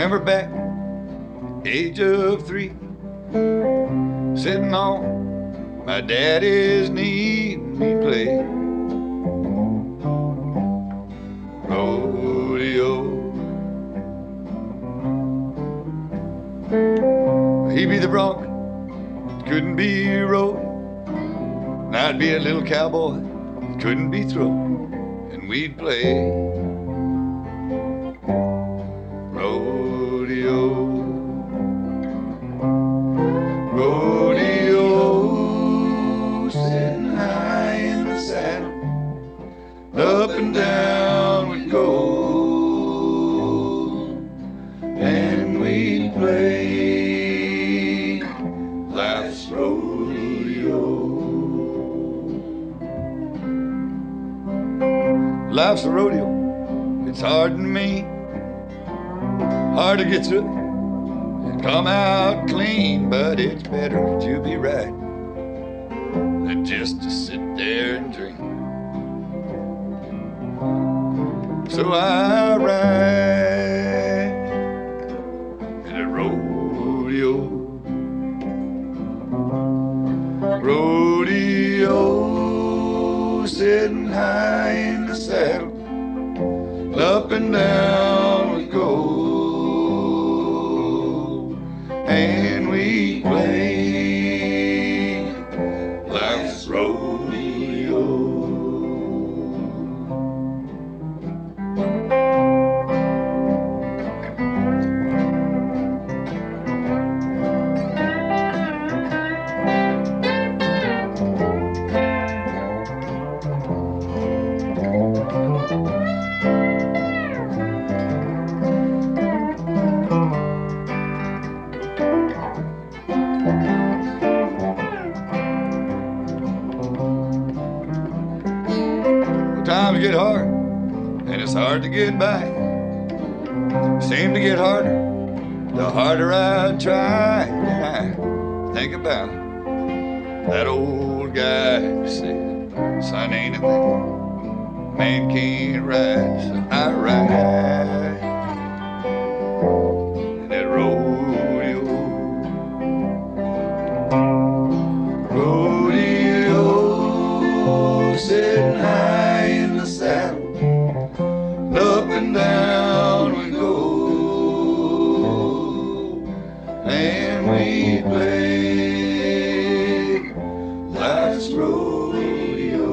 Remember back, age of 3, sitting on my daddy's knee, we played rodeo. He'd be the bronc, couldn't be rode, and I'd be a little cowboy, couldn't be thrown, and we'd play rodeo. Rodeo, sitting high in the saddle, up and down we'd go, and we'd play life's rodeo. Life's a rodeo, it's hard and mean, hard to get through and come out clean, but it's better to be right than just to sit there and dream. So I ride in a rodeo, rodeo, sitting high in the saddle, up and down we go, and we play life's rodeo. Times get hard, and it's hard to get by. Seem to get harder, the harder I try. And I think about that old guy who said, son, ain't a thing man can't ride. So I ride in that rodeo. Rodeo, sitting high in the saddle, up and down we go, and we play life's rodeo.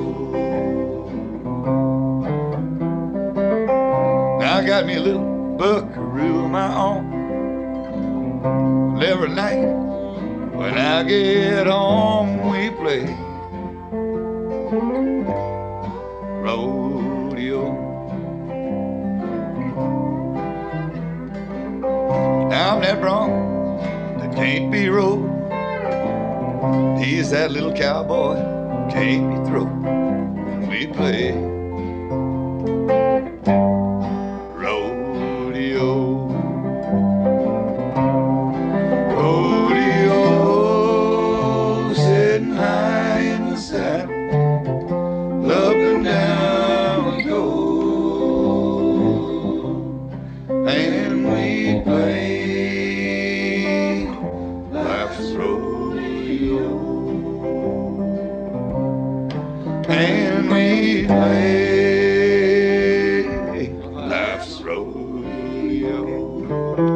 Now I got me a little buckaroo of my own, and every night when I get home we play rodeo. Now I'm that bronc that can't be rode, he's that little cowboy can't be thrown, and we play rodeo. Rodeo, sitting high in the saddle, up and down we go, and we play life's rodeo, and we play life's rodeo.